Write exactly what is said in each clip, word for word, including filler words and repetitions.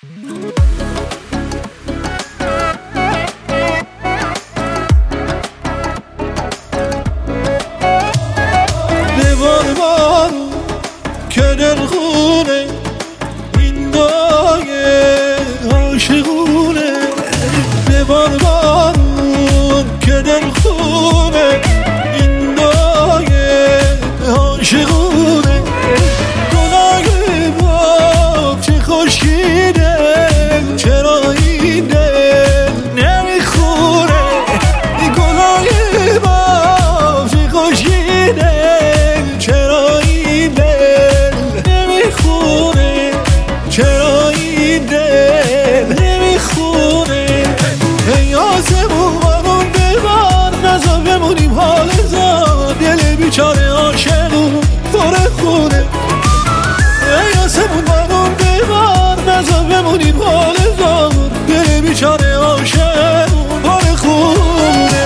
ببار بارون که دلخونه این دایه عاشقونه. ببار بارون که دلخونه این دایه عاشقونه. گلای باغ چه خشکیده چرا این دل نمیخوره. گلای باغ چه خشکیده چرا این دل نمیخوره. چرا این دل نمیخوره. ای آسمون بارون ببار نذار بمونیم حال زار. دل بیچاره عاشقون پر خونه. ای آسمون بارون ببار نذار بمونیم حال زار. دل بیچاره عاشقون پر خونه.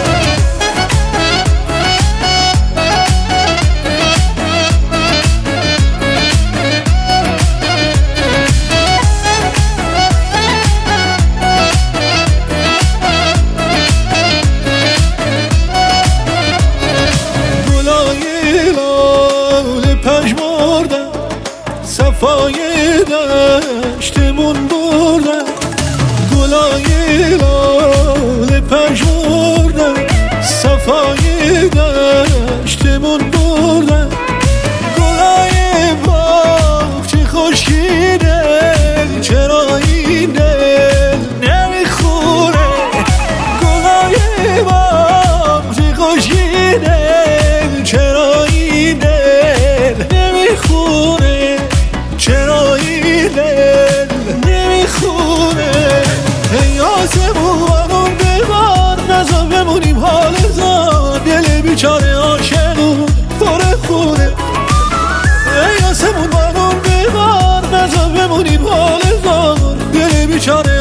صفای دشتمون بردن گلای لال پژمردن. صفای دشتمون بردن گلای باغ چه خشکیده چرا این دل نمیخوره. گلای باغ چه خشکیده چرا این دل نمیخوره. چرا این دل نمیخوره. ای آسمون بارون ببار نذار بمونیم حال زار. دل بیچاره عاشقون پر خونه. ای آسمون بارون ببار نذار بمونیم حال زار. دل بیچاره